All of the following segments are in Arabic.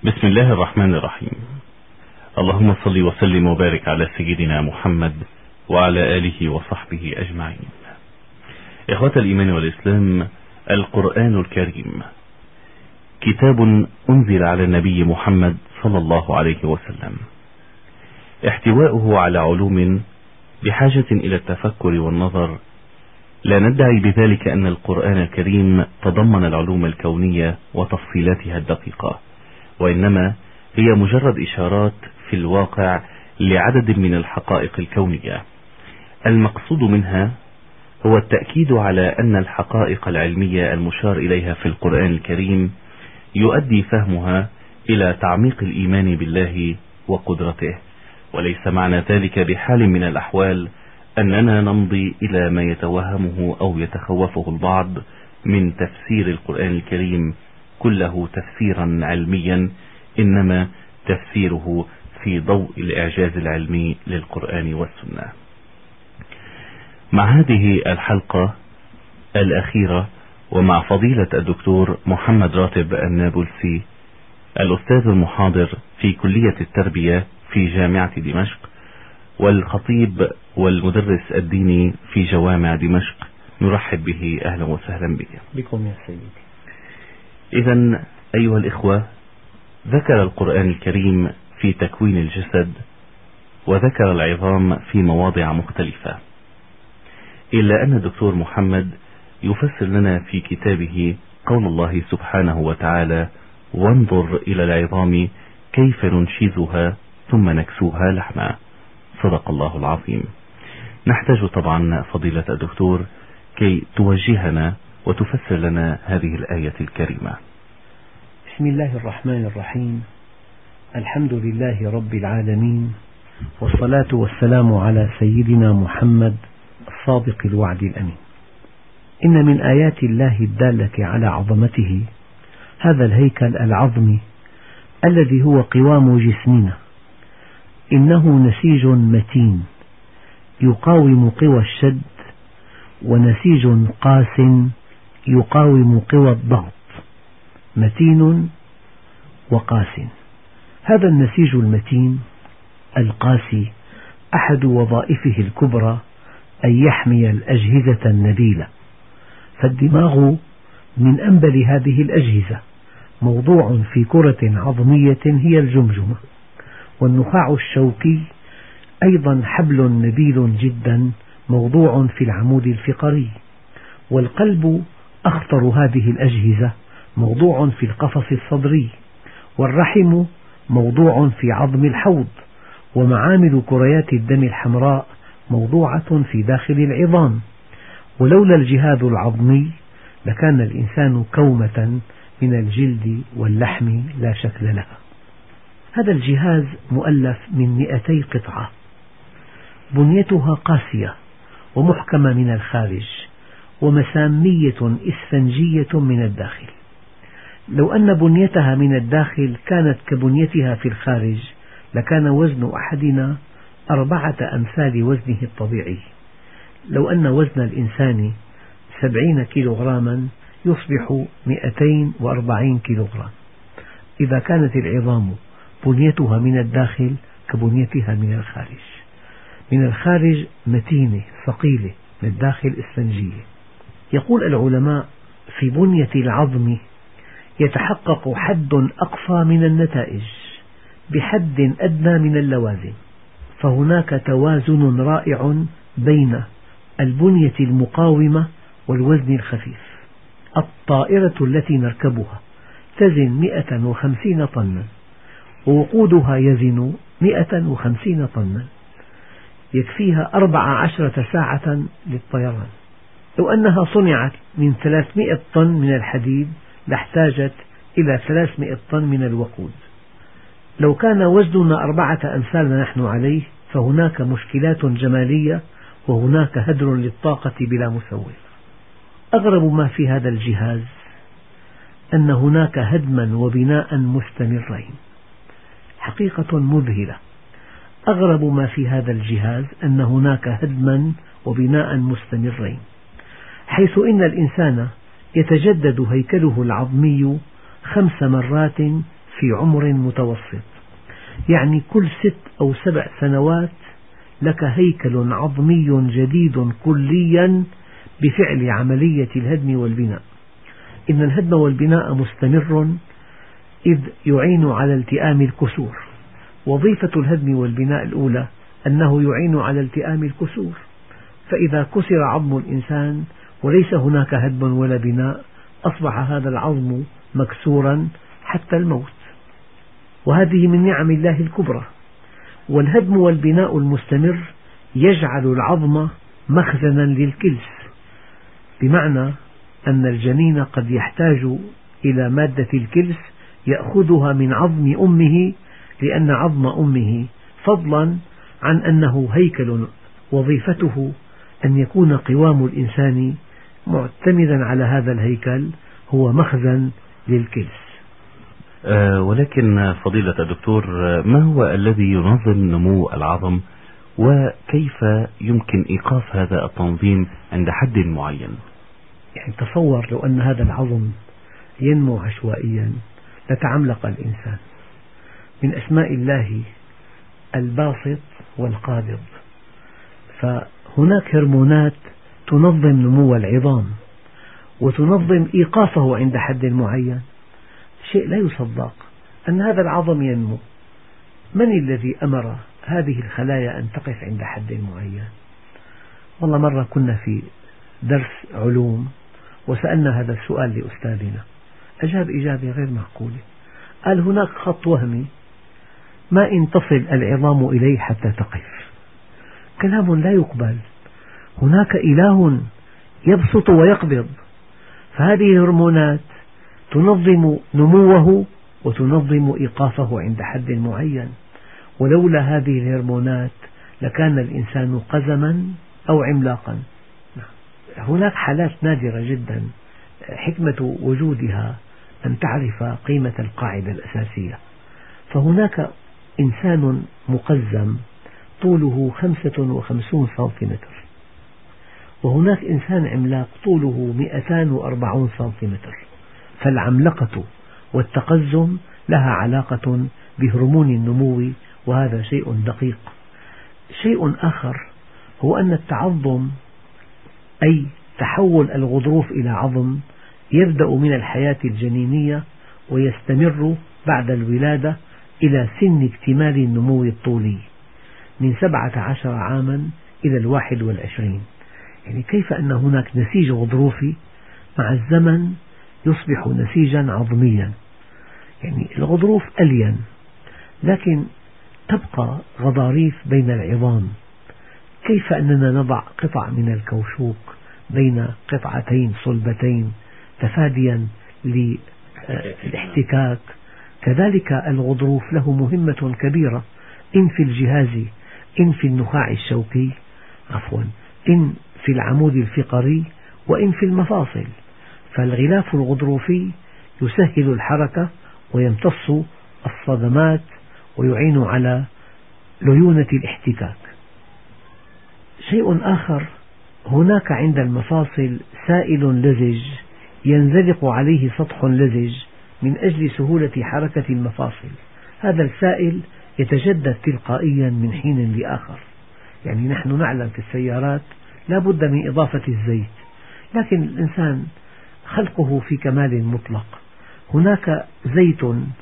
بسم الله الرحمن الرحيم. اللهم صل وسلم وبارك على سيدنا محمد وعلى آله وصحبه أجمعين. إخوة الإيمان والإسلام، القرآن الكريم كتاب أنزل على النبي محمد صلى الله عليه وسلم، احتواؤه على علوم بحاجة إلى التفكر والنظر. لا ندعي بذلك أن القرآن الكريم تضمن العلوم الكونية وتفصيلاتها الدقيقة، وإنما هي مجرد إشارات في الواقع لعدد من الحقائق الكونية. المقصود منها هو التأكيد على أن الحقائق العلمية المشار إليها في القرآن الكريم يؤدي فهمها إلى تعميق الإيمان بالله وقدرته، وليس معنى ذلك بحال من الأحوال أننا نمضي إلى ما يتوهمه أو يتخوفه البعض من تفسير القرآن الكريم كله تفسيرا علميا، إنما تفسيره في ضوء الإعجاز العلمي للقرآن والسنة. مع هذه الحلقة الأخيرة ومع فضيلة الدكتور محمد راتب النابلسي، الأستاذ المحاضر في كلية التربية في جامعة دمشق والخطيب والمدرس الديني في جوامع دمشق، نرحب به. أهلا وسهلا بكم يا سيدي. إذن أيها الإخوة، ذكر القرآن الكريم في تكوين الجسد وذكر العظام في مواضع مختلفة، إلا أن الدكتور محمد يفسر لنا في كتابه قول الله سبحانه وتعالى: وانظر إلى العظام كيف ننشزها ثم نكسوها لحما. صدق الله العظيم. نحتاج طبعا فضيلة الدكتور كي توجهنا وتفسر لنا هذه الآية الكريمة. بسم الله الرحمن الرحيم. الحمد لله رب العالمين، والصلاة والسلام على سيدنا محمد الصادق الوعد الأمين. إن من آيات الله الدالة على عظمته هذا الهيكل العظمي الذي هو قوام جسمنا. إنه نسيج متين يقاوم قوى الشد، ونسيج قاس يقاوم قوى الضغط. متين وقاس. هذا النسيج المتين القاسي أحد وظائفه الكبرى أن يحمي الأجهزة النبيلة، فالدماغ من أنبل هذه الأجهزة، موضوع في كرة عظمية هي الجمجمة، والنخاع الشوكي أيضا حبل نبيل جدا موضوع في العمود الفقري، والقلب أخطر هذه الأجهزة موضوع في القفص الصدري، والرحم موضوع في عظم الحوض، ومعامل كريات الدم الحمراء موضوعة في داخل العظام. ولولا الجهاز العظمي لكان الإنسان كومة من الجلد واللحم لا شكل لها. هذا الجهاز مؤلف من 200 قطعة، بنيتها قاسية ومحكمة من الخارج، ومسامية إسفنجية من الداخل. لو أن بنيتها من الداخل كانت كبنيتها في الخارج لكان وزن أحدنا 4 أمثال وزنه الطبيعي. لو أن وزن الإنسان 70 كيلوغراما يصبح 240 كيلوغرام. إذا كانت العظام بنيتها من الداخل كبنيتها من الخارج. من الخارج متينة ثقيلة، من الداخل إسفنجية. يقول العلماء: في بنية العظم يتحقق حد أقصى من النتائج بحد أدنى من اللوازم، فهناك توازن رائع بين البنية المقاومة والوزن الخفيف. الطائرة التي نركبها تزن 150 طنا، ووقودها يزن 150 طنا، يكفيها 14 ساعة للطيران. لو أنها صنعت من 300 طن من الحديد لاحتاجت إلى 300 طن من الوقود. لو كان وزننا 4 أمثال ما نحن عليه فهناك مشكلات جمالية، وهناك هدر للطاقة بلا مسوغ. أغرب ما في هذا الجهاز أن هناك هدما وبناء مستمرين، حقيقة مذهلة. أغرب ما في هذا الجهاز أن هناك هدما وبناء مستمرين، حيث إن الإنسان يتجدد هيكله العظمي 5 مرات في عمر متوسط، يعني كل 6 أو 7 سنوات لك هيكل عظمي جديد كليا بفعل عملية الهدم والبناء. إن الهدم والبناء مستمر إذ يعين على التئام الكسور. وظيفة الهدم والبناء الأولى أنه يعين على التئام الكسور، فإذا كسر عظم الإنسان وليس هناك هدم ولا بناء أصبح هذا العظم مكسورا حتى الموت، وهذه من نعم الله الكبرى. والهدم والبناء المستمر يجعل العظم مخزنا للكلس، بمعنى أن الجنين قد يحتاج إلى مادة الكلس يأخذها من عظم أمه، لأن عظم أمه فضلا عن أنه هيكل وظيفته أن يكون قوام الإنسان معتمدا على هذا الهيكل هو مخزن للكلس. ولكن فضيلة الدكتور، ما هو الذي ينظم نمو العظم، وكيف يمكن إيقاف هذا التنظيم عند حد معين؟ يعني تصور لو أن هذا العظم ينمو عشوائيا لتعملق الإنسان. من أسماء الله الباسط والقابض، فهناك هرمونات تنظم نمو العظام وتنظم إيقافه عند حد معين. شيء لا يصدق أن هذا العظم ينمو. من الذي أمر هذه الخلايا أن تقف عند حد معين؟ والله مرة كنا في درس علوم وسألنا هذا السؤال لأستاذنا، أجاب إجابة غير معقولة. قال هناك خط وهمي ما إن تصل العظام إليه حتى تقف. كلام لا يقبل. هناك إله يبسط ويقبض، فهذه الهرمونات تنظم نموه وتنظم إيقافه عند حد معين، ولولا هذه الهرمونات لكان الإنسان قزما أو عملاقا. هناك حالات نادرة جدا حكمة وجودها أن تعرف قيمة القاعدة الأساسية. فهناك إنسان مقزم طوله 55 سنتيمتر، وهناك إنسان عملاق طوله 240 سنتيمتر. فالعملقة والتقزم لها علاقة بهرمون النمو، وهذا شيء دقيق. شيء آخر هو أن التعظم، أي تحول الغضروف إلى عظم، يبدأ من الحياة الجنينية ويستمر بعد الولادة إلى سن اكتمال النمو الطولي من 17 عاما إلى 21. يعني كيف أن هناك نسيج غضروفي مع الزمن يصبح نسيجا عظميا. يعني الغضروف ألين لكن تبقى غضاريف بين العظام. كيف أننا نضع قطع من الكوشوك بين قطعتين صلبتين تفاديا للاحتكاك، كذلك الغضروف له مهمة كبيرة، إن في الجهاز، إن في النخاع الشوكي، إن في العمود الفقري، وإن في المفاصل. فالغلاف الغضروفي يسهل الحركة ويمتص الصدمات ويعين على ليونة الاحتكاك. شيء آخر، هناك عند المفاصل سائل لزج ينزلق عليه سطح لزج من أجل سهولة حركة المفاصل. هذا السائل يتجدد تلقائيا من حين لآخر. يعني نحن نعلم في السيارات لا بد من إضافة الزيت، لكن الإنسان خلقه في كمال مطلق. هناك زيت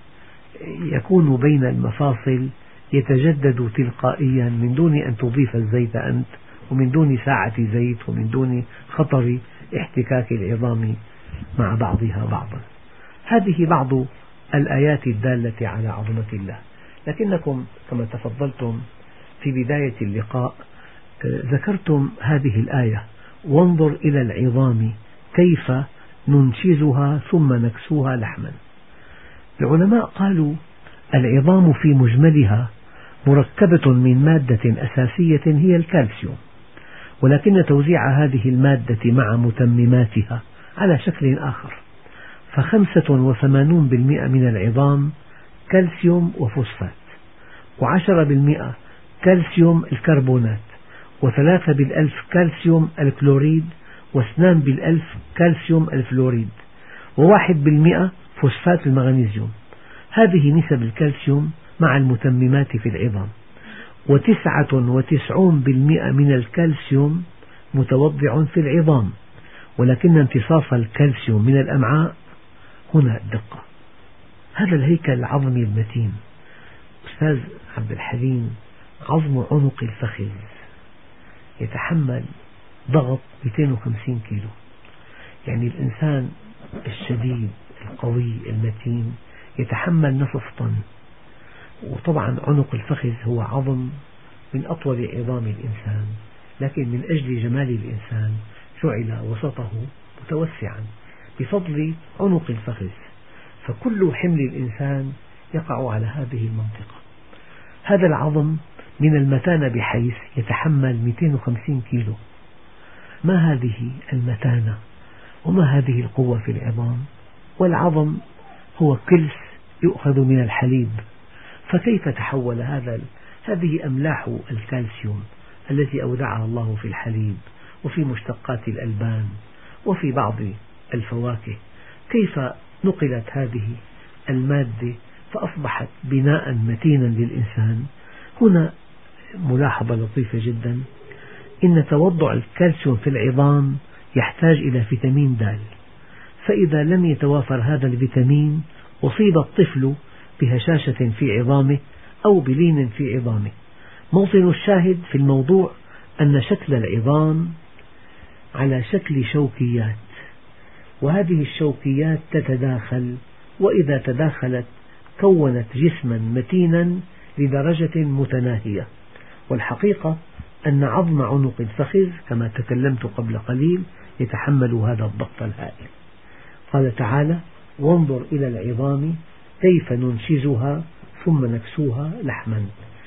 يكون بين المفاصل يتجدد تلقائيا من دون أن تضيف الزيت أنت، ومن دون ساعة زيت، ومن دون خطر احتكاك العظام مع بعضها بعضا. هذه بعض الآيات الدالة على عظمة الله. لكنكم كما تفضلتم في بداية اللقاء ذكرتم هذه الآية: وانظر إلى العظام كيف ننشزها ثم نكسوها لحما. العلماء قالوا العظام في مجملها مركبة من مادة أساسية هي الكالسيوم، ولكن توزيع هذه المادة مع متمماتها على شكل آخر. ف85% من العظام كالسيوم وفوسفات، و10% كالسيوم الكربونات، و3 بالألف كالسيوم الكلوريد، و2 بالألف كالسيوم الفلوريد، و1% فوسفات المغنيسيوم. هذه نسب الكالسيوم مع المتممات في العظام. 99% من الكالسيوم متوضع في العظام، ولكن امتصاص الكالسيوم من الأمعاء هنا الدقة. هذا الهيكل العظمي المتين أستاذ عبد الحليم، عظم عنق الفخذ يتحمل ضغط 250 كيلو. يعني الإنسان الشديد القوي المتين يتحمل نصف طن. وطبعا عنق الفخذ هو عظم من أطول عظام الإنسان، لكن من أجل جمال الإنسان جعل وسطه متوسعا بفضل عنق الفخذ، فكل حمل الإنسان يقع على هذه المنطقة. هذا العظم من المتانة بحيث يتحمل 250 كيلو. ما هذه المتانة وما هذه القوة في العظام؟ والعظم هو كلس يؤخذ من الحليب، فكيف تحول هذه أملاح الكالسيوم التي أودعها الله في الحليب وفي مشتقات الألبان وفي بعض الفواكه، كيف نقلت هذه المادة فأصبحت بناء متينا للإنسان؟ هنا ملاحظة لطيفة جدا، إن توضع الكالسيوم في العظام يحتاج إلى فيتامين د، فإذا لم يتوافر هذا الفيتامين أصيب الطفل بهشاشة في عظامه أو بلين في عظامه. موطن الشاهد في الموضوع أن شكل العظام على شكل شوكيات، وهذه الشوكيات تتداخل، وإذا تداخلت كونت جسما متينا لدرجة متناهية. والحقيقة أن عظم عنق الفخذ كما تكلمت قبل قليل يتحمل هذا الضغط الهائل. قال تعالى: وانظر إلى العظام كيف ننشزها ثم نكسوها لحما.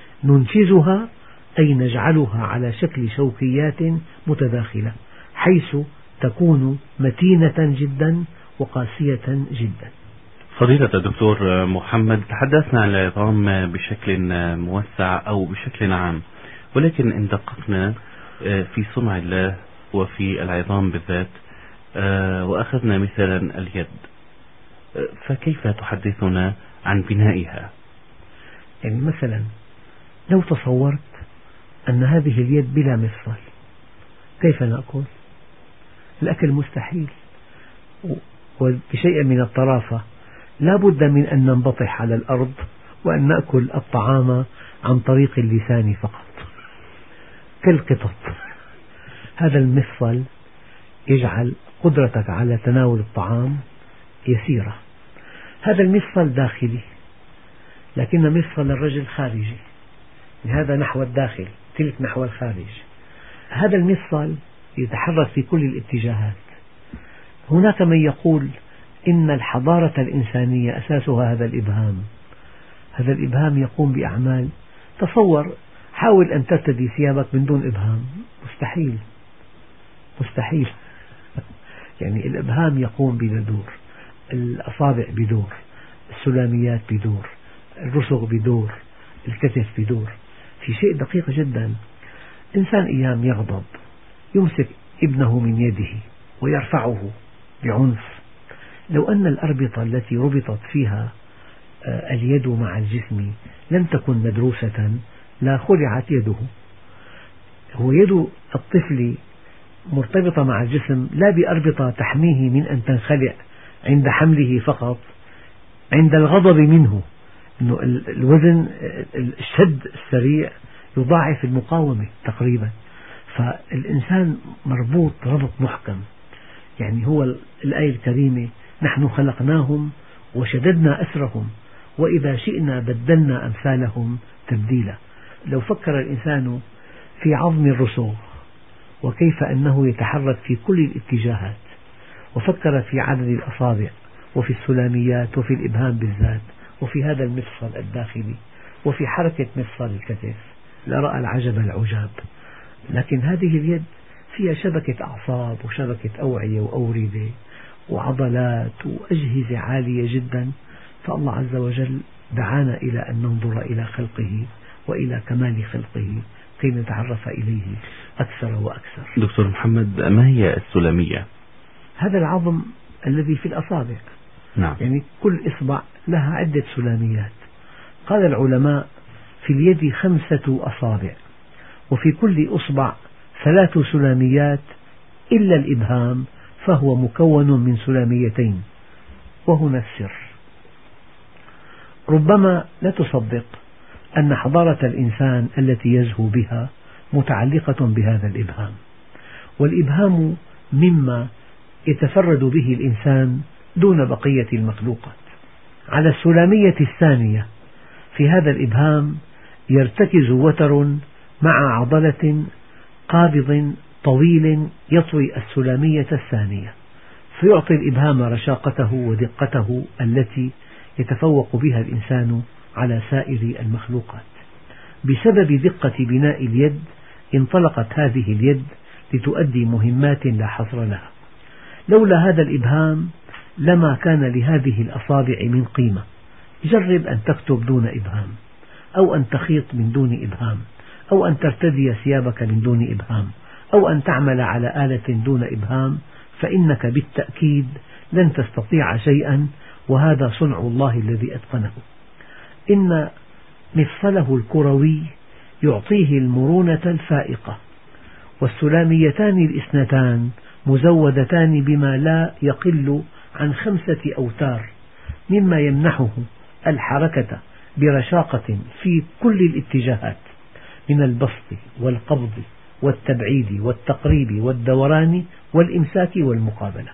ننشزها أي نجعلها على شكل شوكيات متداخلة حيث تكون متينة جدا وقاسية جدا. فضيلة الدكتور محمد، تحدثنا عن العظام بشكل موسع أو بشكل عام، ولكن إن دققنا في صنع الله وفي العظام بالذات وأخذنا مثلا اليد، فكيف تحدثنا عن بنائها؟ يعني مثلا لو تصورت أن هذه اليد بلا مفصل، كيف نأكل؟ الأكل مستحيل، وبشيء من الطرافة لا بد من أن ننبطح على الأرض وأن نأكل الطعام عن طريق اللسان فقط كالقطط. هذا المفصل يجعل قدرتك على تناول الطعام يسيرة. هذا المفصل داخلي، لكن مفصل الرجل خارجي، هذا نحو الداخل تلك نحو الخارج. هذا المفصل يتحرك في كل الاتجاهات. هناك من يقول إن الحضارة الإنسانية أساسها هذا الإبهام. هذا الإبهام يقوم بأعمال، تصور حاول أن ترتدي ثيابك من دون إبهام، مستحيل مستحيل. يعني الإبهام يقوم بدور، الأصابع بدور، السلاميات بدور، الرسغ بدور، الكتف بدور. في شيء دقيق جدا، إنسان أيام يغضب يمسك ابنه من يده ويرفعه بعنف، لو أن الأربطة التي ربطت فيها اليد مع الجسم لم تكن مدروسة لا خلعت يده. هو يد الطفل مرتبطة مع الجسم لا بأربطة تحميه من أن تنخلع عند حمله فقط، عند الغضب منه، إنه الوزن الشد السريع يضاعف المقاومة تقريبا. فالإنسان مربوط ربط محكم. يعني هو الآية الكريمة: نحن خلقناهم وشددنا أسرهم وإذا شئنا بدلنا أمثالهم تبديلا. لو فكر الإنسان في عظم الرسغ وكيف أنه يتحرك في كل الاتجاهات، وفكر في عدد الأصابع وفي السلاميات وفي الإبهام بالذات وفي هذا المفصل الداخلي وفي حركة مفصل الكتف، لرأى العجب العجاب. لكن هذه اليد فيها شبكة أعصاب وشبكة أوعية وأوردة وعضلات وأجهزة عالية جدا. فالله عز وجل دعانا إلى أن ننظر إلى خلقه وإلى كمال خلقه كي نتعرف إليه أكثر وأكثر. دكتور محمد، ما هي السلامية؟ هذا العظم الذي في الأصابع، نعم. يعني كل إصبع لها عدة سلاميات. قال العلماء: في اليد 5 أصابع، وفي كل أصبع 3 سلاميات إلا الإبهام، فهو مكون من سلاميتين. وهنا السر. ربما لا تصدق أن حضارة الإنسان التي يزهو بها متعلقة بهذا الإبهام، والإبهام مما يتفرد به الإنسان دون بقية المخلوقات. على السلامية الثانية في هذا الإبهام يرتكز وتر مع عضلة قابض طويل يطوي السلامية الثانية، فيعطي الإبهام رشاقته ودقته التي يتفوق بها الإنسان على سائر المخلوقات. بسبب دقة بناء اليد انطلقت هذه اليد لتؤدي مهمات لا حصر لها. لولا هذا الإبهام لما كان لهذه الأصابع من قيمة. جرب أن تكتب دون إبهام، أو أن تخيط من دون إبهام، أو أن ترتدي ثيابك من دون إبهام، أو أن تعمل على آلة دون إبهام، فإنك بالتأكيد لن تستطيع شيئا، وهذا صنع الله الذي أتقنه. إن مفصله الكروي يعطيه المرونة الفائقة، والسلاميتان الاثنتان مزودتان بما لا يقل عن 5 أوتار، مما يمنحه الحركة برشاقة في كل الاتجاهات، من البسط والقبض والتبعيد والتقريب والدوران والإمساك والمقابلة.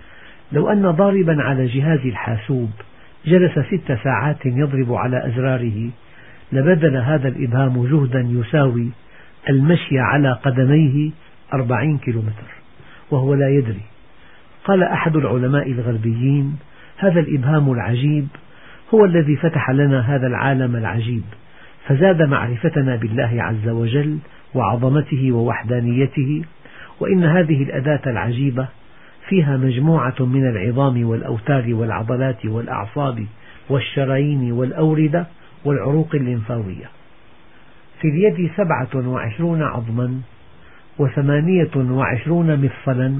لو أن ضاربا على جهاز الحاسوب جلس 6 ساعات يضرب على أزراره لبذل هذا الإبهام جهدا يساوي المشي على قدميه 40 كيلومتر وهو لا يدري. قال أحد العلماء الغربيين: هذا الإبهام العجيب هو الذي فتح لنا هذا العالم العجيب، فزاد معرفتنا بالله عز وجل وعظمته ووحدانيته. وإن هذه الأداة العجيبة فيها مجموعة من العظام والأوتار والعضلات والأعصاب والشرايين والأوردة والعروق الليمفاوية. في اليد 27 عظما و28 مفصلا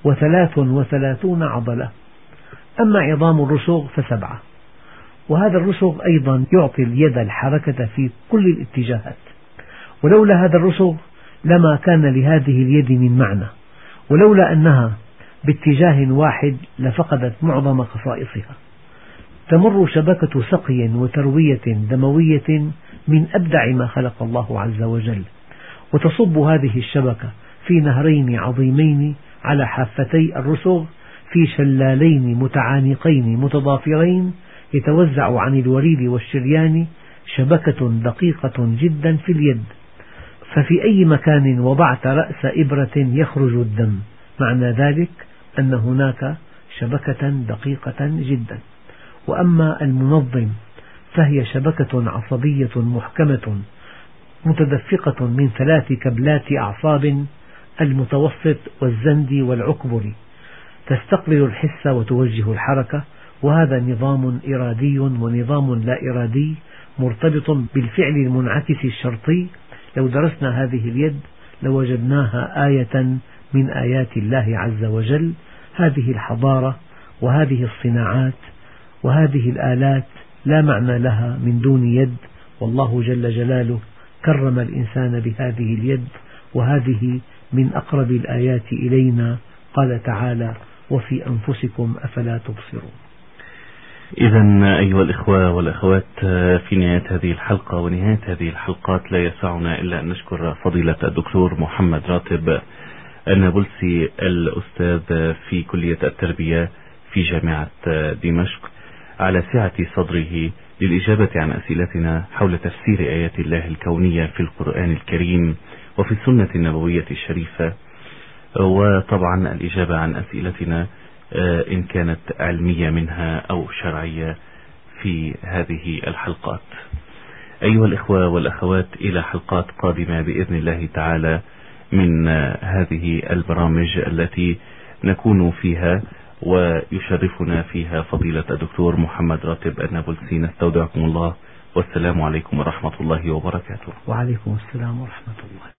و33 عضلة. أما عظام الرسغ ف7، وهذا الرسغ أيضا يعطي اليد الحركة في كل الاتجاهات، ولولا هذا الرسغ لما كان لهذه اليد من معنى، ولولا أنها باتجاه واحد لفقدت معظم خصائصها. تمر شبكة سقي وتروية دموية من أبدع ما خلق الله عز وجل، وتصب هذه الشبكة في نهرين عظيمين على حافتي الرسغ في شلالين متعانقين متضافرين، يتوزع عن الوريد والشريان شبكة دقيقة جدا في اليد، ففي أي مكان وضعت رأس إبرة يخرج الدم، معنى ذلك أن هناك شبكة دقيقة جدا. وأما المنظم فهي شبكة عصبية محكمة متدفقة من 3 كبلات أعصاب المتوسط والزند والعكبر، تستقبل الحس وتوجه الحركة. وهذا نظام إرادي ونظام لا إرادي مرتبط بالفعل المنعكس الشرطي. لو درسنا هذه اليد لوجدناها آية من آيات الله عز وجل. هذه الحضارة وهذه الصناعات وهذه الآلات لا معنى لها من دون يد، والله جل جلاله كرم الإنسان بهذه اليد، وهذه من أقرب الآيات إلينا. قال تعالى: وفي أنفسكم أفلا تبصرون. إذا أيها الإخوة والأخوات، في نهاية هذه الحلقة ونهاية هذه الحلقات لا يسعنا إلا أن نشكر فضيلة الدكتور محمد راتب النابلسي، الأستاذ في كلية التربية في جامعة دمشق، على سعة صدره للإجابة عن أسئلتنا حول تفسير آيات الله الكونية في القرآن الكريم وفي السنة النبوية الشريفة، وطبعا الإجابة عن أسئلتنا إن كانت علمية منها أو شرعية في هذه الحلقات. أيها الإخوة والأخوات، إلى حلقات قادمة بإذن الله تعالى من هذه البرامج التي نكون فيها ويشرفنا فيها فضيلة الدكتور محمد راتب النابلسي. نستودعكم الله، والسلام عليكم ورحمة الله وبركاته. وعليكم السلام ورحمة الله.